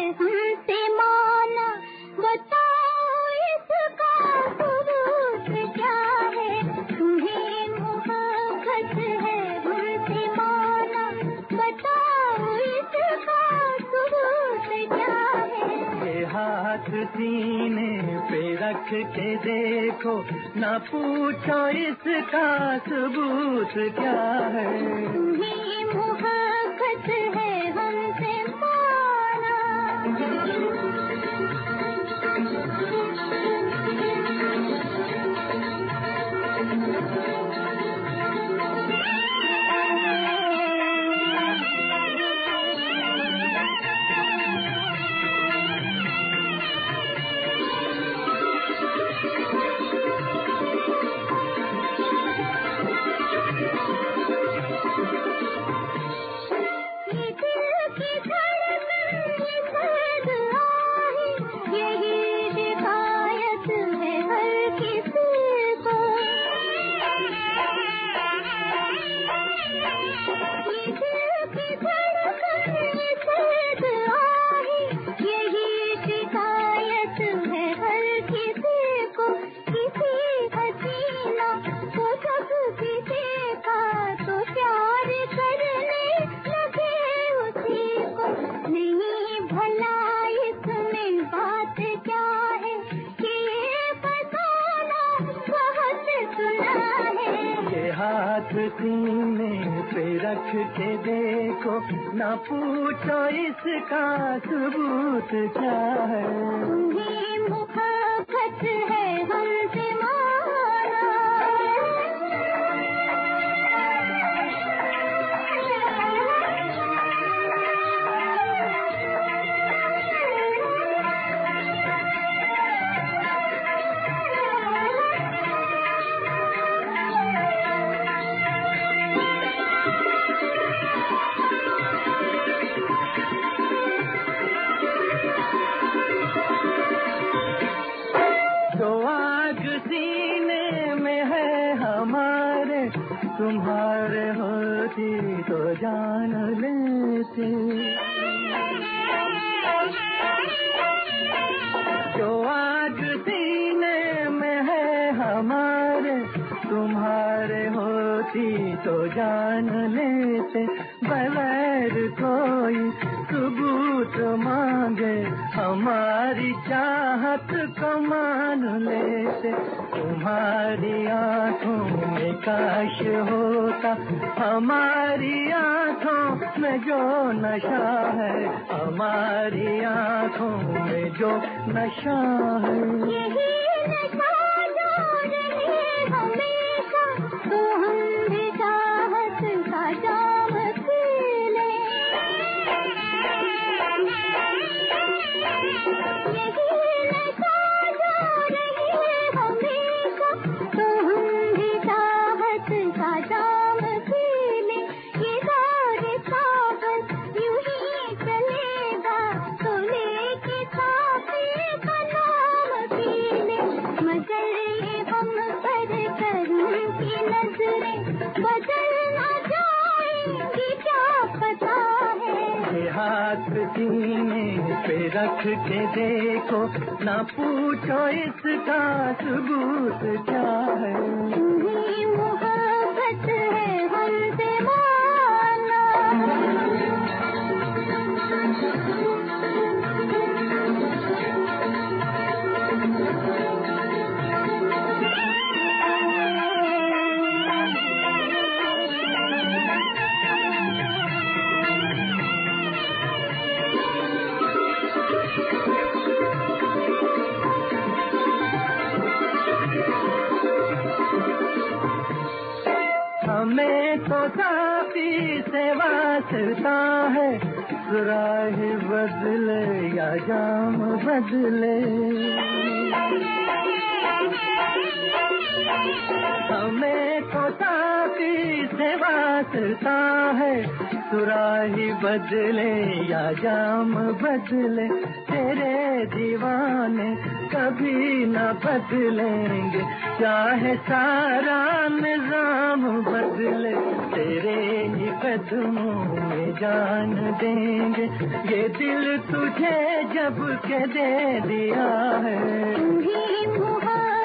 हमसे माना, बताओ इसका सबूत क्या है। तुम्हें मोहब्बत है हमसे माना, बताओ इसका सबूत क्या है। ये हाथ सीने पे रख के देखो, ना पूछो इसका सबूत क्या है। तुम्हें मोहब्बत है हमसे माना। सीने पे रख के देखो, ना पूछो इसका सबूत क्या है। तुम्हें मोहब्बत है हमसे माना। तुम्हारे होती तो जान लेते, जो आग सीने में है हमारे, तुम्हारे होती तो जान लेते। बगैर कोई सबूत मांगे हमारी चाहत को मान लेते। तुम्हारी आंखों में काश होता हमारी आंखों में जो नशा है, हमारी आंखों में जो नशा है। यही नशा जो रहे हमेशा, तो हम भी चाहत का जाम पी लें। यही नशा जो रहे हमेशा, तो हम भी चाहत का जाम पी लें। ये दौर सावन यूं ही चलेगा, तो लेके काफी का नाम पी लें। मगर ये हम पर करम की नजरें बदल ना जाएंगी क्या पता है। ये हाथ सीने पे रख के देखो, ना पूछो इसका सबूत क्या है। तुम्हें मोहब्बत है हमसे माना। हमें तो साथी से वास्ता है, सुराही बदले या जाम बदले। हमें तो साथी से वास्ता है, सुराही बदले या जाम बदले, तेरे दीवाने कभी न बदलेंगे। चाहे सारा निजाम बदले, तेरे ही कदमों में जान देंगे। ये दिल तुझे जब के दे दिया है, तुम्ही